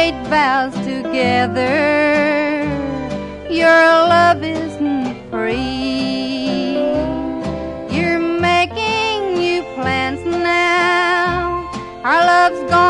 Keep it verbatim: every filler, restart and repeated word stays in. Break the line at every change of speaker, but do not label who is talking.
made vows together. Your love isn't free. You're making new plans now. Our love's gone